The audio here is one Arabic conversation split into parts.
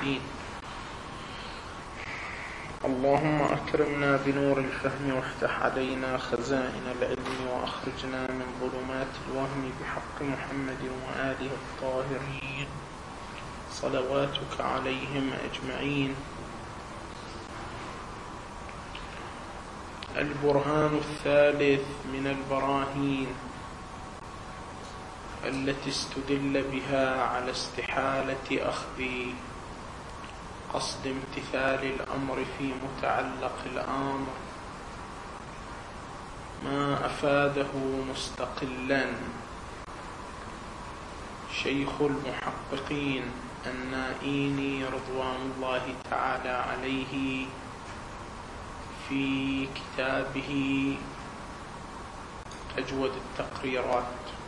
الدين. اللهم أكرمنا بنور الفهم وافتح علينا خزائن العلم وأخرجنا من ظلمات الوهم بحق محمد وآله الطاهرين صلواتك عليهم أجمعين. البرهان الثالث من البراهين التي استدل بها على استحالة أخذ قصد امتثال الأمر في متعلق الأمر ما أفاده مستقلا شيخ المحققين النائيني رضوان الله تعالى عليه في كتابه أجود التقريرات.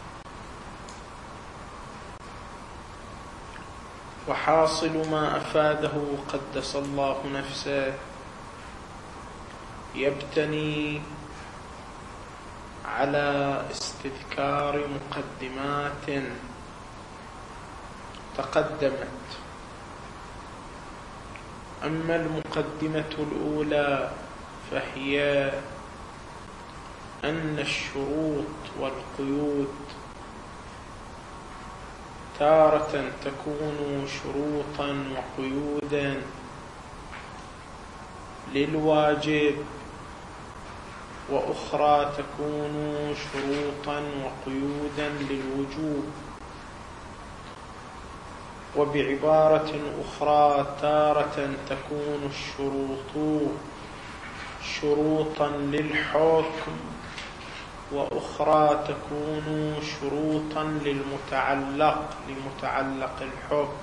وحاصل ما أفاده قدس الله نفسه يبتني على استذكار مقدمات تقدمت. أما المقدمة الأولى فهي أن الشروط والقيود تارة تكون شروطا وقيودا للواجب، وأخرى تكون شروطا وقيودا للوجوب. وبعبارة أخرى تارة تكون الشروط شروطا للحكم، وأخرى تكون شروطا لمتعلق الحكم.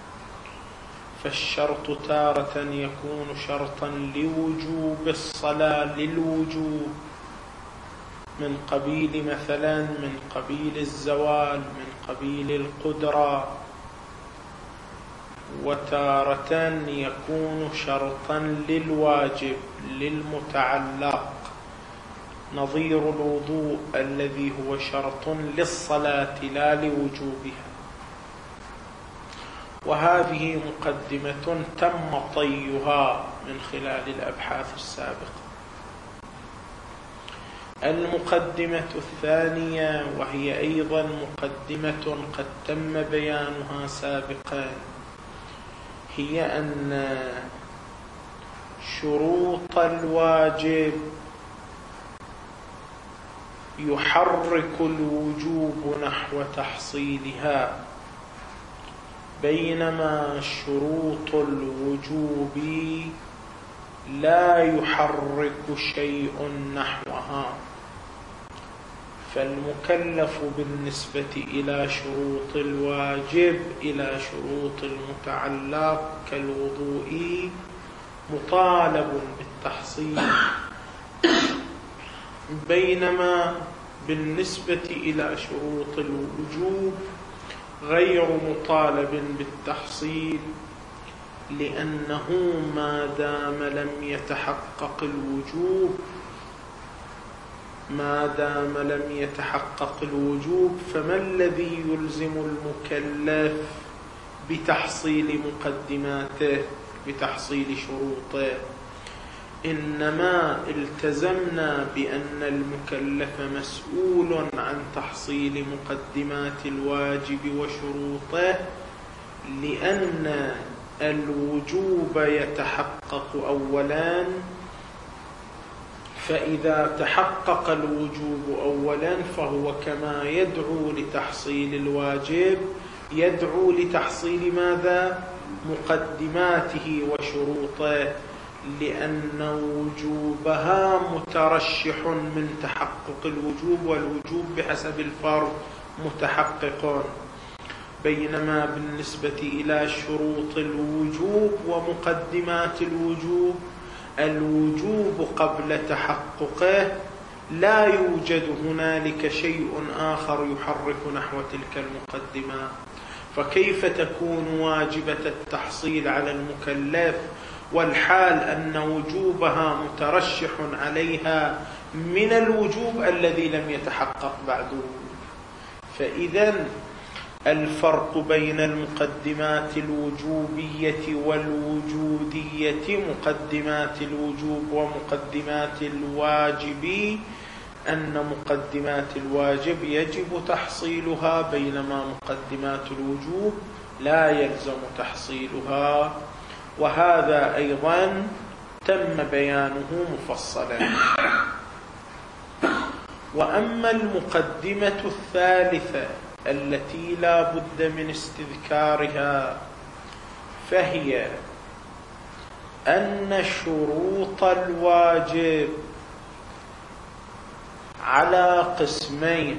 فالشرط تارة يكون شرطا لوجوب الصلاة للوجوب من قبيل مثلا من قبيل الزوال من قبيل القدرة، وتارة يكون شرطا للواجب للمتعلق نظير الوضوء الذي هو شرط للصلاة لا لوجوبها. وهذه مقدمة تم طيها من خلال الأبحاث السابقة. المقدمة الثانية وهي أيضا مقدمة قد تم بيانها سابقا هي أن شروط الواجب يحرك الوجوب نحو تحصيلها، بينما شروط الوجوب لا يحرك شيء نحوها. فالمكلف بالنسبة إلى شروط الواجب إلى شروط المتعلق كالوضوء مطالب بالتحصيل، بينما بالنسبة إلى شروط الوجوب غير مطالب بالتحصيل، لأنه ما دام لم يتحقق الوجوب فما الذي يلزم المكلف بتحصيل مقدماته بتحصيل شروطه؟ إنما التزمنا بأن المكلف مسؤول عن تحصيل مقدمات الواجب وشروطه، لأن الوجوب يتحقق أولا، فإذا تحقق الوجوب أولا فهو كما يدعو لتحصيل الواجب يدعو لتحصيل ماذا؟ مقدماته وشروطه، لأن وجوبها مترشح من تحقق الوجوب، والوجوب بحسب الفرض متحقق. بينما بالنسبة إلى شروط الوجوب ومقدمات الوجوب الوجوب قبل تحققه لا يوجد هنالك شيء آخر يحرك نحو تلك المقدمات. فكيف تكون واجبة التحصيل على المكلف والحال أن وجوبها مترشح عليها من الوجوب الذي لم يتحقق بعده؟ فإذا الفرق بين المقدمات الوجوبية والوجودية. مقدمات الوجوب ومقدمات الواجب أن مقدمات الواجب يجب تحصيلها، بينما مقدمات الوجوب لا يلزم تحصيلها، وهذا أيضا تم بيانه مفصلا. وأما المقدمة الثالثة التي لا بد من استذكارها فهي أن شروط الواجب على قسمين،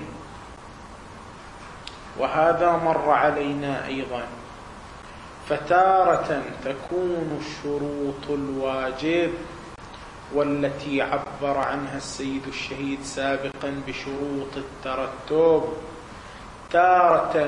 وهذا مر علينا أيضا. فتارة تكون شروط الواجب والتي عبر عنها السيد الشهيد سابقا بشروط الترتب، تارة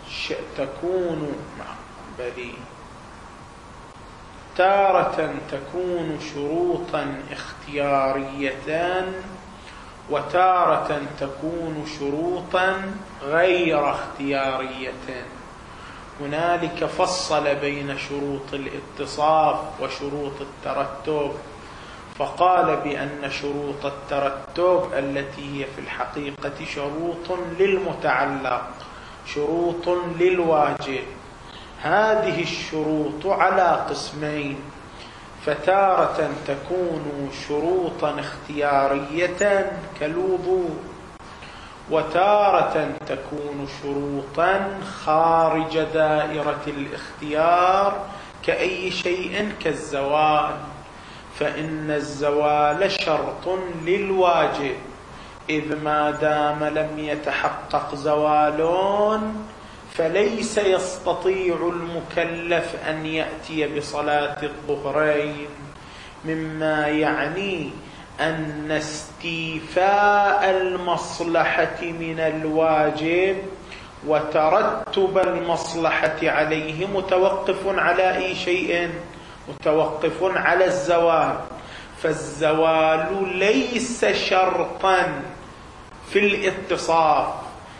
تكون شروطا اختيارية، وتارة تكون شروطا غير اختيارية. هنالك فصل بين شروط الاتصاف وشروط الترتب، فقال بأن شروط الترتب التي هي في الحقيقة شروط للمتعلق، شروط للواجب، هذه الشروط على قسمين. فتارة تكون شروطا اختيارية كالوضوء، وتارة تكون شروطا خارج دائرة الاختيار كأي شيء كالزوال، فإن الزوال شرط للواجب، إذ ما دام لم يتحقق زوال فليس يستطيع المكلف أن يأتي بصلاة الظهرين، مما يعني أن استيفاء المصلحة من الواجب وترتب المصلحة عليه متوقف على أي شيء؟ متوقف على الزوال. فالزوال ليس شرطا في الاتصاف،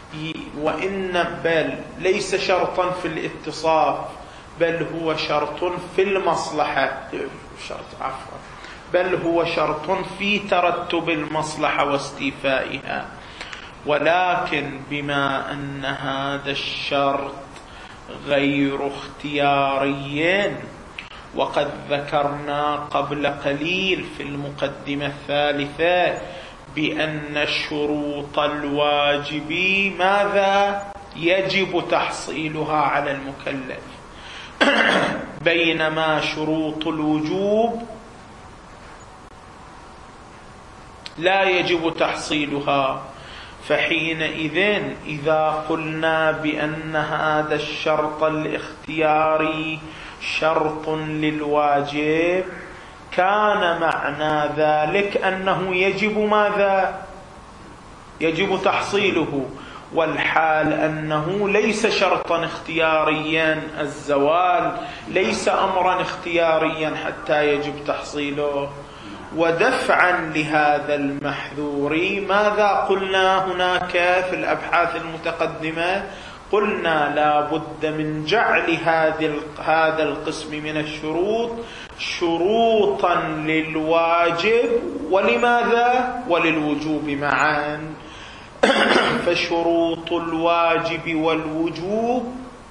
بل ليس شرطا في الاتصاف، بل هو شرط في المصلحة، بل هو شرط في ترتب المصلحة واستيفائها. ولكن بما أن هذا الشرط غير اختياري، وقد ذكرنا قبل قليل في المقدمة الثالثة بأن شروط الواجب ماذا يجب تحصيلها على المكلف، بينما شروط الوجوب لا يجب تحصيلها. فحينئذ إذا قلنا بأن هذا الشرط الاختياري شرط للواجب، كان معنى ذلك أنه يجب ماذا؟ يجب تحصيله، والحال أنه ليس شرطا اختياريا، الزوال ليس أمرا اختياريا حتى يجب تحصيله. ودفعا لهذا المحذور ماذا قلنا هناك في الأبحاث المتقدمة؟ قلنا لا بد من جعل هذا القسم من الشروط شروطا للواجب، ولماذا؟ وللوجوب معا. فشروط الواجب والوجوب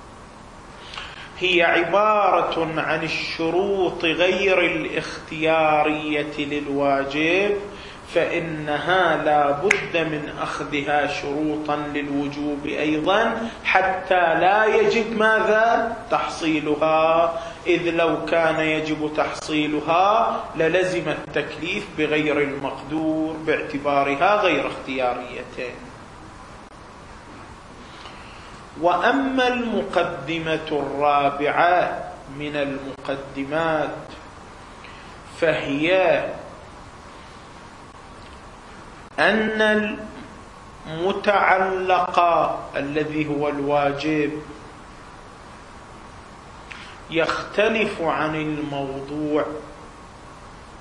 هي عبارة عن الشروط غير الاختيارية للواجب، فإنها لا بد من أخذها شروطا للوجوب أيضا حتى لا يجب ماذا؟ تحصيلها، إذ لو كان يجب تحصيلها للزم التكليف بغير المقدور باعتبارها غير اختيارية. وأما المقدمة الرابعة من المقدمات فهي أن المتعلق الذي هو الواجب يختلف عن الموضوع،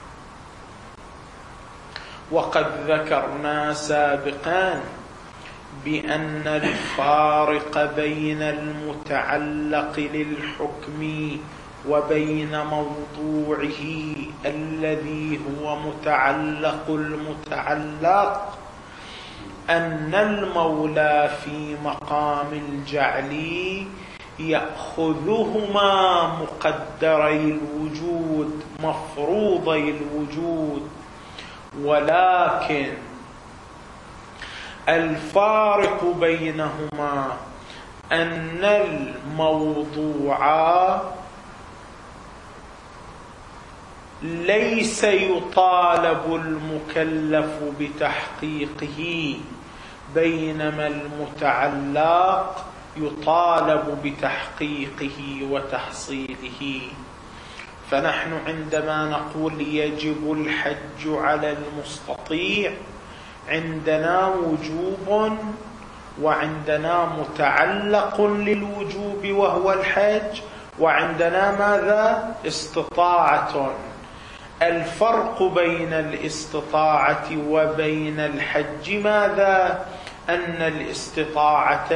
وقد ذكرنا سابقا بأن الفارق بين المتعلق للحكم وبين موضوعه الذي هو متعلق المتعلق أن المولى في مقام الجعل يأخذهما مقدري الوجود مفروضي الوجود، ولكن الفارق بينهما أن الموضوع ليس يطالب المكلف بتحقيقه، بينما المتعلق يطالب بتحقيقه وتحصيله. فنحن عندما نقول يجب الحج على المستطيع عندنا وجوب وعندنا متعلق للوجوب وهو الحج، وعندنا ماذا؟ استطاعة. الفرق بين الاستطاعة وبين الحج ماذا؟ أن الاستطاعة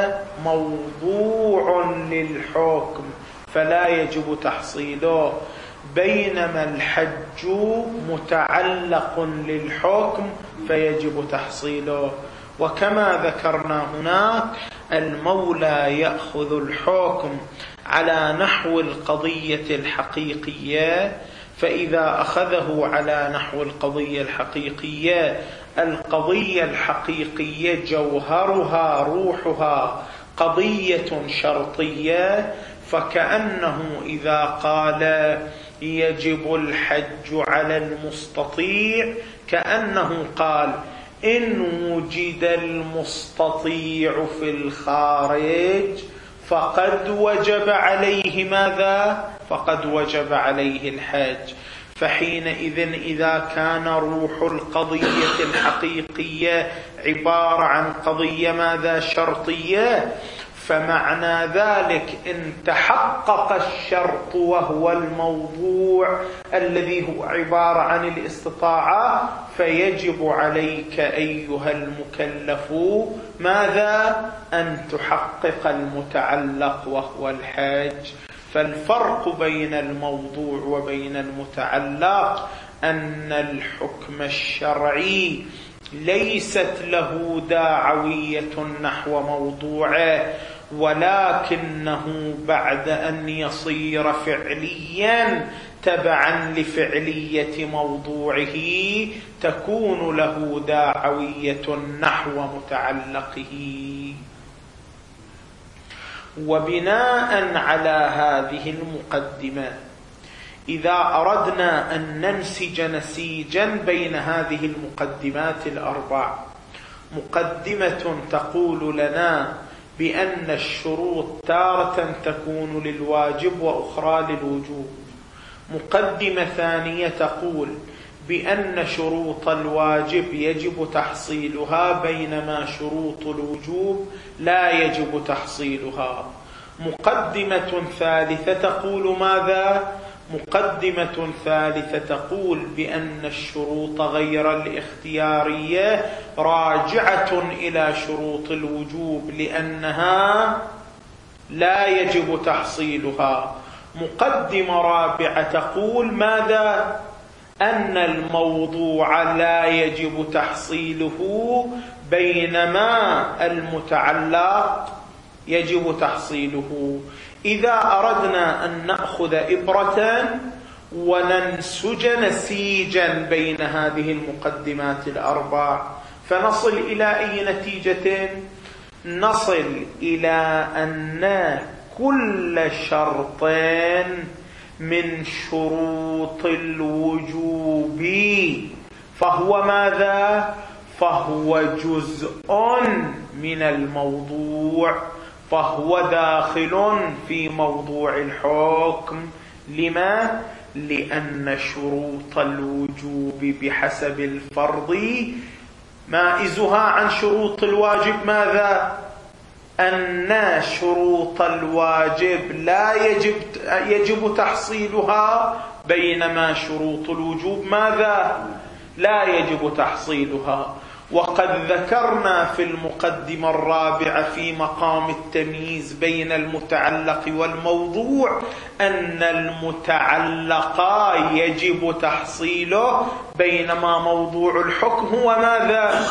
موضوع للحكم فلا يجب تحصيله، بينما الحج متعلق للحكم فيجب تحصيله. وكما ذكرنا هناك المولى يأخذ الحكم على نحو القضية الحقيقية، فإذا أخذه على نحو القضية الحقيقية، القضية الحقيقية جوهرها روحها قضية شرطية، فكأنه إذا قال يجب الحج على المستطيع كأنه قال إن وجد المستطيع في الخارج فقد وجب عليه ماذا؟ فقد وجب عليه الحج. فحينئذ إذا كان روح القضية الحقيقية عبارة عن قضية ماذا؟ شرطية، فمعنى ذلك إن تحقق الشرط وهو الموضوع الذي هو عبارة عن الاستطاعة، فيجب عليك أيها المكلف ماذا؟ أن تحقق المتعلق وهو الحج. فالفرق بين الموضوع وبين المتعلق أن الحكم الشرعي ليست له داعوية نحو موضوعه، ولكنه بعد أن يصير فعليا تبعا لفعلية موضوعه تكون له داعوية نحو متعلقه. وبناء على هذه المقدمة، إذا أردنا أن ننسج نسيجا بين هذه المقدمات الأربع، مقدمة تقول لنا بأن الشروط تارة تكون للواجب وأخرى للوجوب، مقدمة ثانية تقول بأن شروط الواجب يجب تحصيلها بينما شروط الوجوب لا يجب تحصيلها، مقدمة ثالثة تقول ماذا؟ مقدمة ثالثة تقول بأن الشروط غير الاختيارية راجعة إلى شروط الوجوب لأنها لا يجب تحصيلها، مقدمة رابعة تقول ماذا؟ أن الموضوع لا يجب تحصيله بينما المتعلق يجب تحصيله. إذا أردنا أن نأخذ إبرة وننسج نسيجا بين هذه المقدمات الأربع فنصل إلى أي نتيجة؟ نصل إلى أن كل شرط من شروط الوجوب فهو ماذا؟ فهو جزء من الموضوع، فهو داخل في موضوع الحكم. لما؟ لأن شروط الوجوب بحسب الفرض مائزها عن شروط الواجب ماذا؟ أن شروط الواجب لا يجب تحصيلها بينما شروط الوجوب ماذا؟ لا يجب تحصيلها. وقد ذكرنا في المقدمة الرابعة في مقام التمييز بين المتعلق والموضوع أن المتعلق يجب تحصيله، بينما موضوع الحكم هو ماذا؟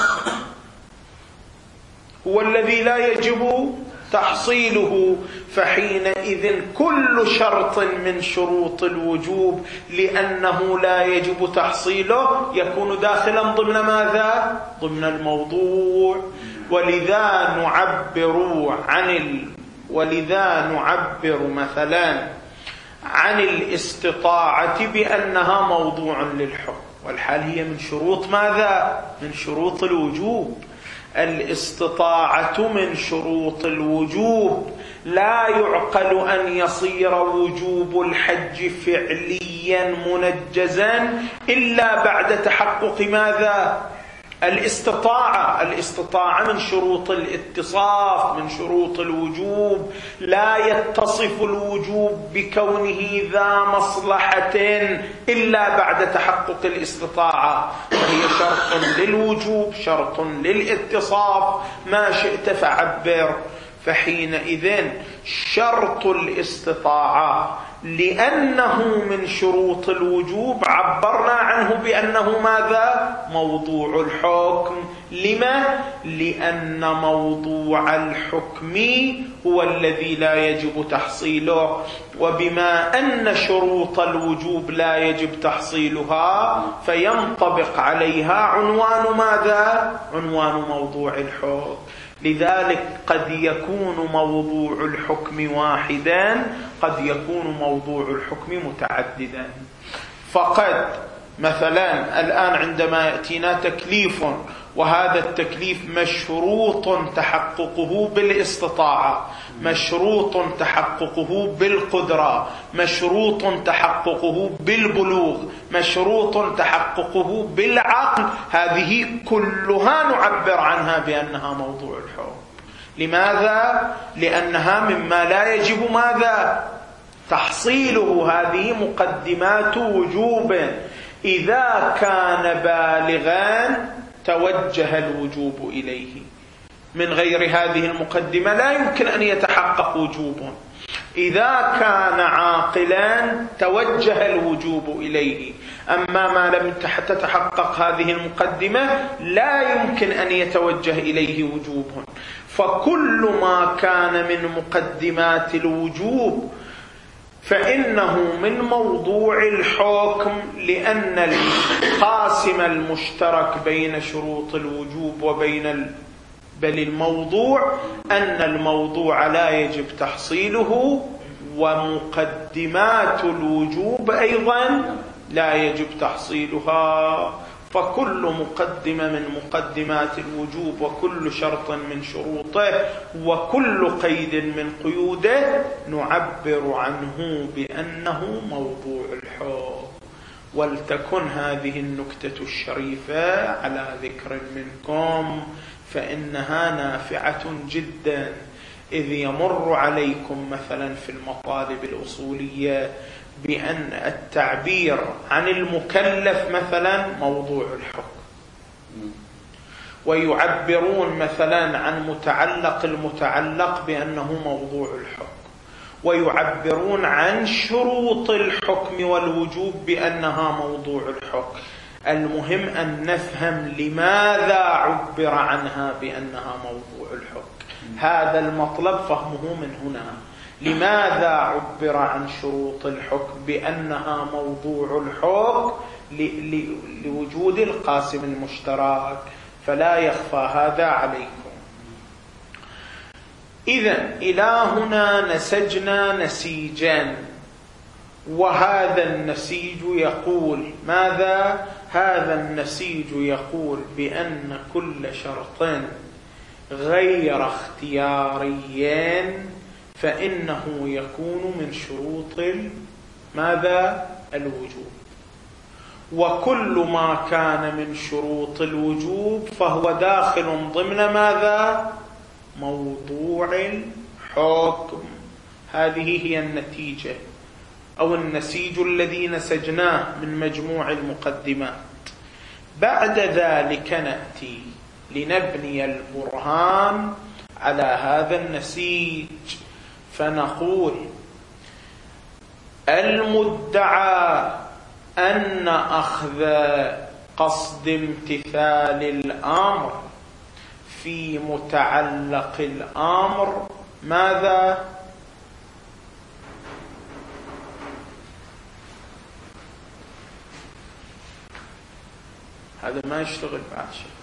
هو الذي لا يجب تحصيله. فحينئذ كل شرط من شروط الوجوب لأنه لا يجب تحصيله يكون داخلا ضمن ماذا؟ ضمن الموضوع. ولذا نعبر مثلا عن الاستطاعة بأنها موضوع للحكم، والحال هي من شروط ماذا؟ من شروط الوجوب. الاستطاعة من شروط الوجوب، لا يعقل أن يصير وجوب الحج فعليا منجزا إلا بعد تحقق ماذا؟ الاستطاعة من شروط الاتصاف، من شروط الوجوب. لا يتصف الوجوب بكونه ذا مصلحة إلا بعد تحقق الاستطاعة، وهي شرط للوجوب، شرط للاتصاف، ما شئت فعبر. فحينئذ شرط الاستطاعة لأنه من شروط الوجوب عبرنا عنه بأنه ماذا؟ موضوع الحكم. لما؟ لأن موضوع الحكم هو الذي لا يجب تحصيله، وبما أن شروط الوجوب لا يجب تحصيلها فينطبق عليها عنوان ماذا؟ عنوان موضوع الحكم. لذلك قد يكون موضوع الحكم واحدا، قد يكون موضوع الحكم متعددا. فقد مثلا الآن عندما يأتينا تكليف، وهذا التكليف مشروط تحققه بالاستطاعة، مشروط تحققه بالقدرة، مشروط تحققه بالبلوغ، مشروط تحققه بالعقل، هذه كلها نعبر عنها بأنها موضوع الحكم. لماذا؟ لأنها مما لا يجب ماذا؟ تحصيله. هذه مقدمات وجوب. إذا كان بالغا توجه الوجوب إليه، من غير هذه المقدمة لا يمكن أن يتحقق وجوب. إذا كان عاقلا توجه الوجوب إليه، أما ما لم تتحقق هذه المقدمة لا يمكن أن يتوجه إليه وجوب. فكل ما كان من مقدمات الوجوب فإنه من موضوع الحكم، لأن القاسم المشترك بين شروط الوجوب وبين بل الموضوع أن الموضوع لا يجب تحصيله، ومقدمات الوجوب أيضا لا يجب تحصيلها. فكل مقدمة من مقدمات الوجوب وكل شرط من شروطه وكل قيد من قيوده نعبر عنه بأنه موضوع الحكم. ولتكن هذه النكتة الشريفة على ذكر منكم، فإنها نافعة جدا، إذ يمر عليكم مثلا في المطالب الأصولية بأن التعبير عن المكلف مثلا موضوع الحكم، ويعبرون مثلا عن متعلق المتعلق بأنه موضوع الحكم، ويعبرون عن شروط الحكم والوجوب بأنها موضوع الحكم. المهم أن نفهم لماذا عبر عنها بأنها موضوع الحكم. هذا المطلب فهمه من هنا. لماذا عبر عن شروط الحكم بأنها موضوع الحكم؟ لوجود القاسم المشترك، فلا يخفى هذا عليكم. إذن إلى هنا نسجنا نسيجا، وهذا النسيج يقول ماذا؟ هذا النسيج يقول بأن كل شرط غير اختياري فإنه يكون من شروط ماذا؟ الوجوب. وكل ما كان من شروط الوجوب فهو داخل ضمن ماذا؟ موضوع الحكم. هذه هي النتيجة أو النسيج الذي نسجناه من مجموع المقدمات. بعد ذلك نأتي لنبني البرهان على هذا النسيج. فنقول المدعى أن أخذ قصد امتثال الأمر في متعلق الأمر ماذا؟ هذا ما يشتغل بعد شيء.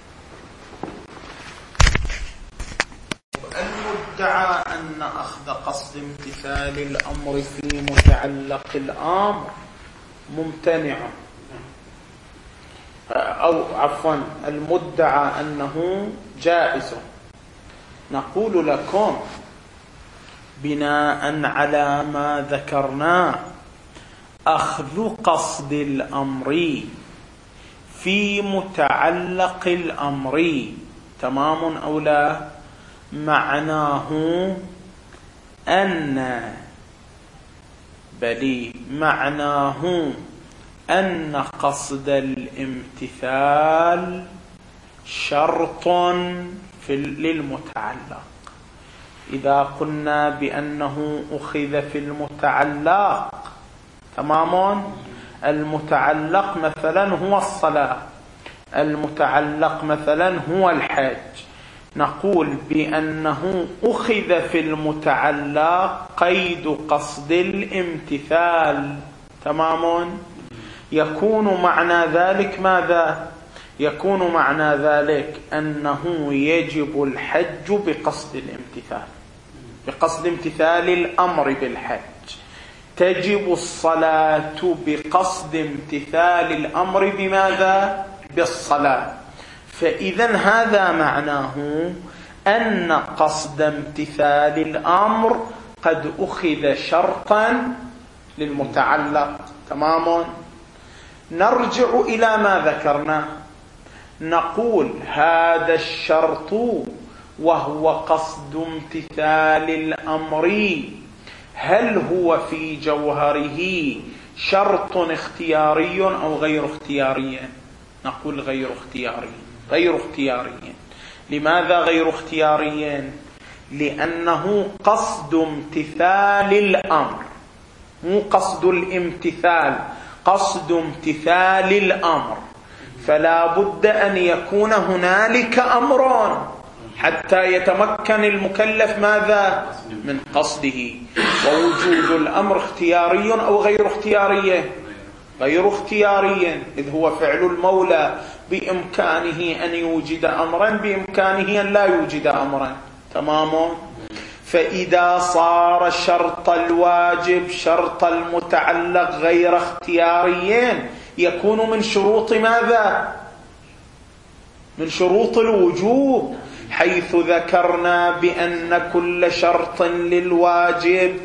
المدعى أن أخذ قصد امتثال الأمر في متعلق الأمر ممتنع، أو عفوا المدعى أنه جائز. نقول لكم بناء على ما ذكرناه أخذ قصد الأمر في متعلق الأمر تمام أو لا؟ معناه أن قصد الامتثال شرط للمتعلق. إذا قلنا بأنه أخذ في المتعلق تمام، المتعلق مثلا هو الصلاة، المتعلق مثلا هو الحج، نقول بأنه أخذ في المتعلق قيد قصد الامتثال تمام. يكون معنى ذلك ماذا؟ يكون معنى ذلك أنه يجب الحج بقصد الامتثال، بقصد امتثال الأمر بالحج. تجب الصلاة بقصد امتثال الأمر بماذا؟ بالصلاة. فإذا هذا معناه أن قصد امتثال الأمر قد أخذ شرطا للمتعلق تمام. نرجع إلى ما ذكرنا، نقول هذا الشرط وهو قصد امتثال الأمر هل هو في جوهره شرط اختياري أو غير اختياري؟ نقول غير اختياري. غير اختياري. لماذا غير اختياري؟ لأنه قصد امتثال الأمر، مو قصد الامتثال، قصد امتثال الأمر. فلا بد أن يكون هنالك أمر حتى يتمكن المكلف ماذا؟ من قصده. ووجود الأمر اختياري أو غير اختياري؟ غير اختياري، إذ هو فعل المولى، بإمكانه أن يوجد أمرا، بإمكانه أن لا يوجد أمرا تمام. فإذا صار شرط الواجب شرط المتعلق غير اختياريين يكون من شروط ماذا؟ من شروط الوجوب، حيث ذكرنا بأن كل شرط للواجب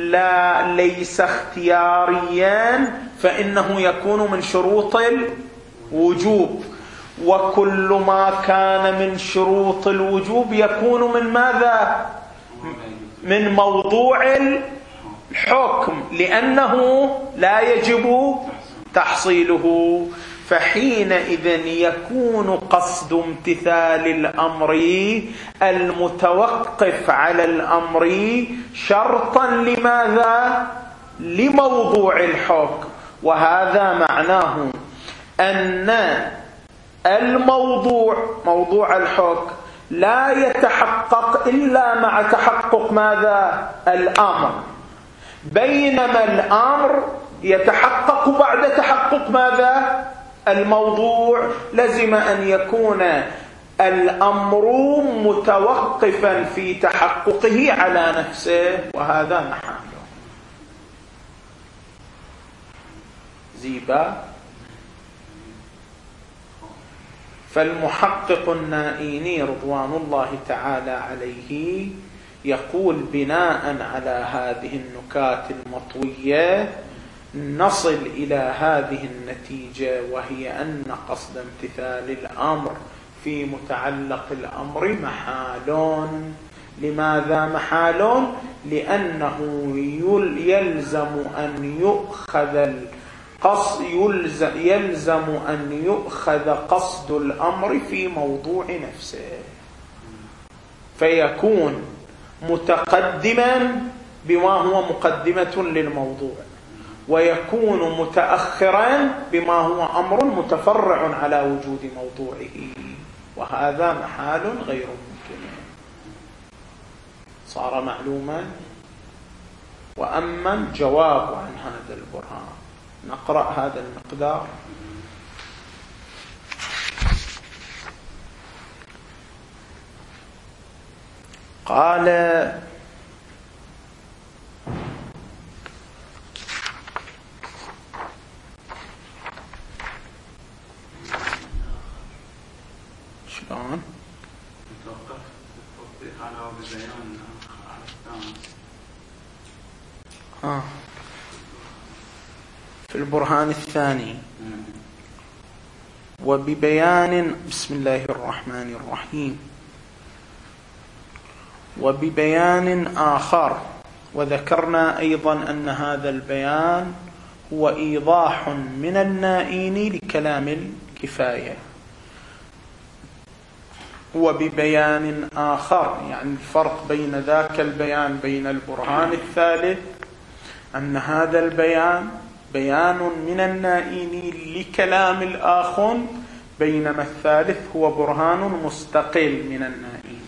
ليس اختياريا فإنه يكون من شروط الوجوب، وكل ما كان من شروط الوجوب يكون من ماذا؟ من موضوع الحكم، لأنه لا يجب تحصيله. فحينئذ يكون قصد امتثال الأمر المتوقف على الأمر شرطا لماذا؟ لموضوع الحكم. وهذا معناه أن موضوع الحكم لا يتحقق إلا مع تحقق ماذا؟ الأمر، بينما الأمر يتحقق بعد تحقق ماذا؟ الموضوع. لزم أن يكون الأمر متوقفا في تحققه على نفسه، وهذا محاله. زيبا. فالمحقق النائيني رضوان الله تعالى عليه يقول بناء على هذه النكات المطوية نصل إلى هذه النتيجة، وهي أن قصد امتثال الأمر في متعلق الأمر محال. لماذا محال؟ لأنه يلزم أن يؤخذ يلزم أن يؤخذ قصد الأمر في موضوع نفسه، فيكون متقدما بما هو مقدمة للموضوع، ويكون متأخرا بما هو أمر متفرع على وجود موضوعه، وهذا محال غير ممكن. صار معلوما. وأما الجواب عن هذا البرهان، نقرأ هذا المقدار. قال: شلون؟ في البرهان الثاني: وببيان، بسم الله الرحمن الرحيم، وببيان آخر. وذكرنا أيضا أن هذا البيان هو إيضاح من النائين لكلام الكفاية. وببيان آخر يعني الفرق بين ذاك البيان بين البرهان الثالث أن هذا البيان بيان من النائين لكلام الآخر، بينما الثالث هو برهان مستقل من النائين.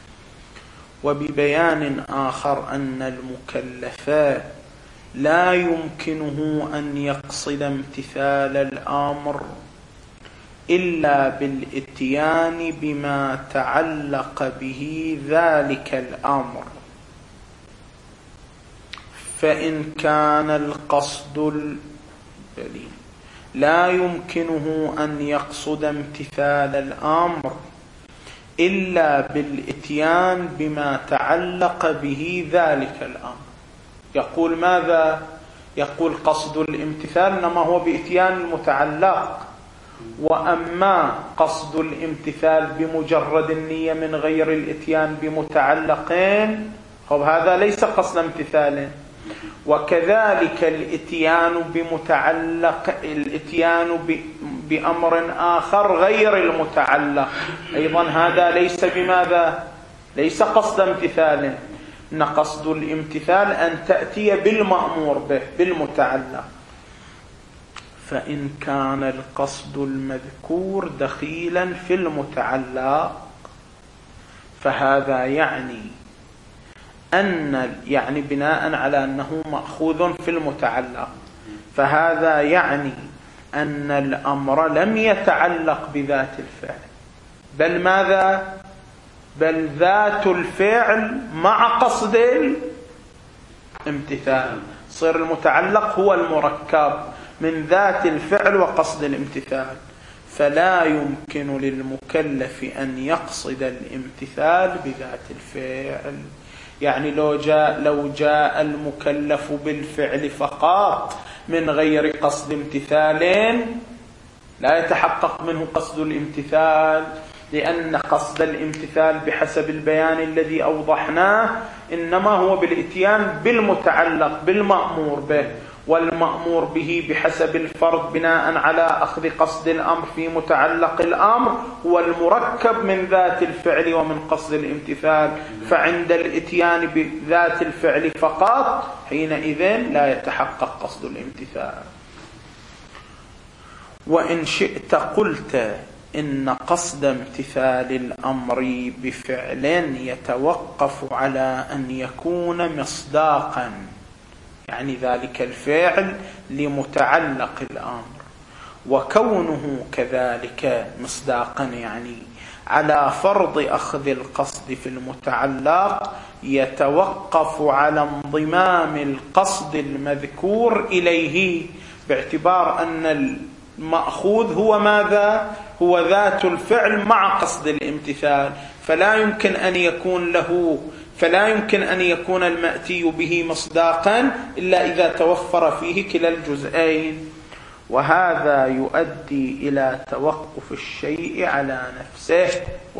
وببيان آخر أن المكلف لا يمكنه أن يقصد امتثال الأمر إلا بالإتيان بما تعلق به ذلك الأمر، فإن كان القصد لا يمكنه أن يقصد امتثال الأمر إلا بالإتيان بما تعلق به ذلك الأمر. يقول ماذا؟ يقول قصد الامتثال إنما هو بإتيان المتعلق، وأما قصد الامتثال بمجرد النية من غير الإتيان بمتعلقين، هذا ليس قصد امتثال. وكذلك الإتيان بمتعلق، الإتيان بأمر آخر غير المتعلق أيضا هذا ليس بماذا؟ ليس قصد امتثال. إن قصد الامتثال أن تأتي بالمأمور به بالمتعلق. فإن كان القصد المذكور دخيلا في المتعلق فهذا يعني بناء على أنه مأخوذ في المتعلق، فهذا يعني أن الأمر لم يتعلق بذات الفعل، بل ماذا؟ بل ذات الفعل مع قصد الامتثال. صير المتعلق هو المركب من ذات الفعل وقصد الامتثال، فلا يمكن للمكلف أن يقصد الامتثال بذات الفعل. يعني لو جاء المكلف بالفعل فقط من غير قصد امتثال لا يتحقق منه قصد الامتثال، لأن قصد الامتثال بحسب البيان الذي أوضحناه إنما هو بالإتيان بالمتعلق بالمأمور به، والمأمور به بحسب الفرض بناء على أخذ قصد الأمر في متعلق الأمر هو المركب من ذات الفعل ومن قصد الامتثال. فعند الإتيان بذات الفعل فقط حينئذ لا يتحقق قصد الامتثال. وإن شئت قلت إن قصد امتثال الأمر بفعل يتوقف على أن يكون مصداقا، يعني ذلك الفعل لمتعلق الأمر، وكونه كذلك مصداقا يعني على فرض أخذ القصد في المتعلق يتوقف على انضمام القصد المذكور إليه، باعتبار أن المأخوذ هو ماذا؟ هو ذات الفعل مع قصد الامتثال، فلا يمكن أن يكون المأتي به مصداقا إلا إذا توفر فيه كلا الجزئين. وهذا يؤدي إلى توقف الشيء على نفسه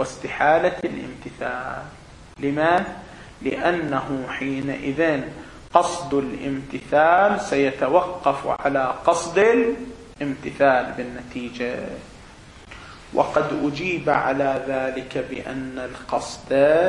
واستحالة الامتثال. لما؟ لأنه حينئذ قصد الامتثال سيتوقف على قصد الامتثال بالنتيجة. وقد أجيب على ذلك بأن القصد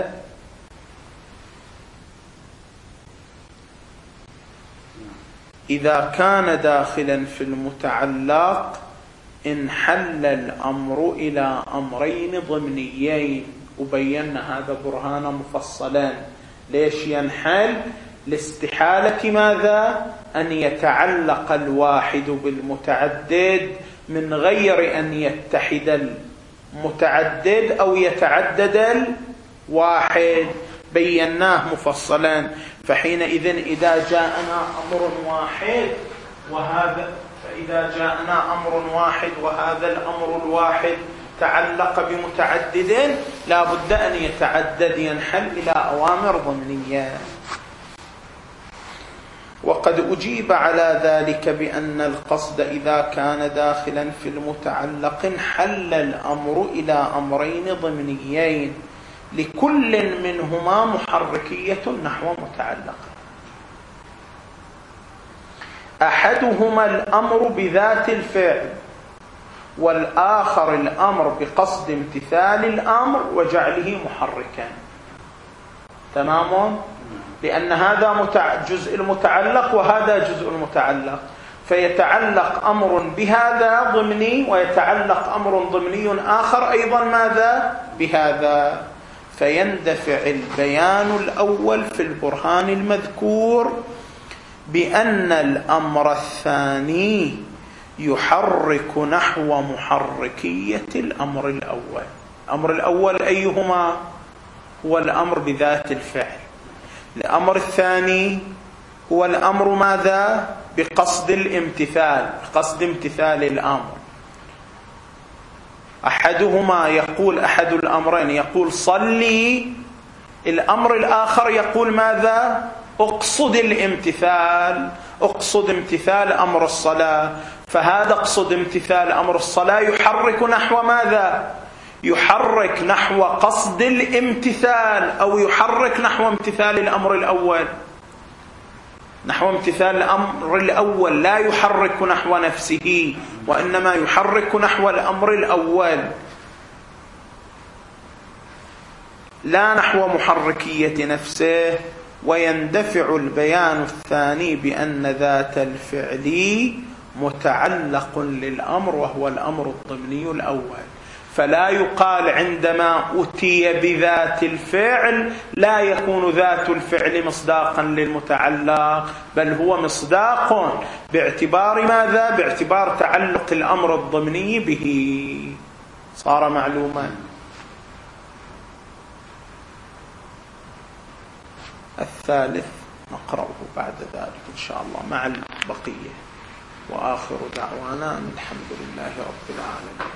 إذا كان داخلا في المتعلق انحل الأمر إلى أمرين ضمنيين، وبينا هذا برهانا مفصلا. ليش ينحل؟ لاستحالة ماذا؟ أن يتعلق الواحد بالمتعدد من غير أن يتحد المتعدد أو يتعدد الواحد، بيناه مفصلا. فحينئذ إذا جاءنا أمر واحد وهذا الأمر الواحد تعلق بمتعدد، لا بد أن يتعدد، ينحل إلى أوامر ضمنية. وقد أجيب على ذلك بأن القصد إذا كان داخلا في المتعلق انحل الأمر إلى أمرين ضمنيين لكل منهما محركية نحو متعلق. أحدهما الأمر بذات الفعل، والآخر الأمر بقصد امتثال الأمر وجعله محركا. تمام؟ لأن هذا جزء المتعلق وهذا جزء المتعلق، فيتعلق أمر بهذا ضمني ويتعلق أمر ضمني آخر أيضا ماذا؟ بهذا. فيندفع البيان الأول في البرهان المذكور بأن الأمر الثاني يحرك نحو محركية الأمر الأول. الأمر الأول أيهما؟ هو الأمر بذات الفعل. الأمر الثاني هو الأمر ماذا؟ بقصد الامتثال، بقصد امتثال الأمر. أحدهما يقول، أحد الأمرين يقول صلي، الأمر الآخر يقول ماذا؟ اقصد الامتثال، اقصد امتثال أمر الصلاة. فهذا اقصد امتثال أمر الصلاة يحرك نحو ماذا؟ يحرك نحو قصد الامتثال، أو يحرك نحو امتثال الأمر الأول. نحو امتثال الأمر الأول، لا يحرك نحو نفسه، وإنما يحرك نحو الأمر الأول، لا نحو محركية نفسه. ويندفع البيان الثاني بأن ذات الفعل متعلق للأمر وهو الأمر الضمني الأول. فلا يقال عندما أتي بذات الفعل لا يكون ذات الفعل مصداقا للمتعلق، بل هو مصداق باعتبار ماذا؟ باعتبار تعلق الأمر الضمني به. صار معلوما. الثالث نقرأه بعد ذلك إن شاء الله مع البقية. وآخر دعوانا الحمد لله رب العالمين.